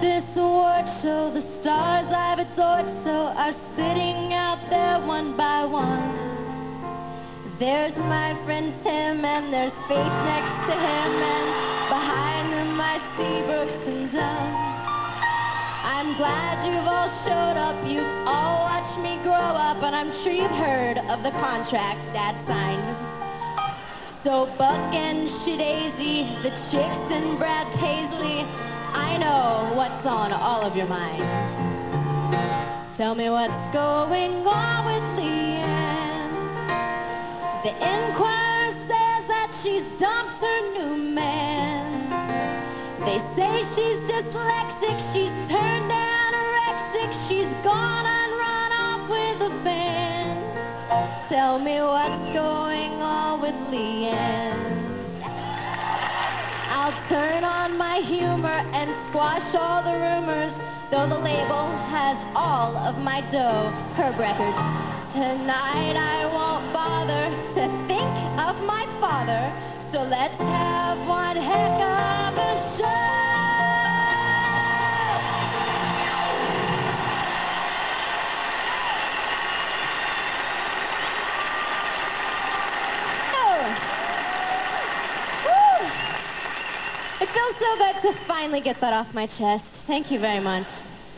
this award show, the stars I've adored so are sitting out there one by one. There's my friend Tim, and there's Faith next to him, and behind him I see Brooks and Dunn. I'm glad you've all showed up, you've all watched me grow up, and I'm sure you've heard of the contract Dad signed. So Buck and Shadazy, the Chicks and Brad Paisley, I know what's on all of your minds. Tell me what's going on with Leanne. The Enquirer says that she's dumped her new man. They say she's dyslexic, she's turned anorexic, she's gone and run off with a band. Tell me what's going on with Leanne. I'll turn on my humor and squash all the rumors, though the label has all of my dough, Curb Records. Tonight I won't bother to think of my father, so let's have one heck of a show! Woo! It feels so good to finally get that off my chest. Thank you very much.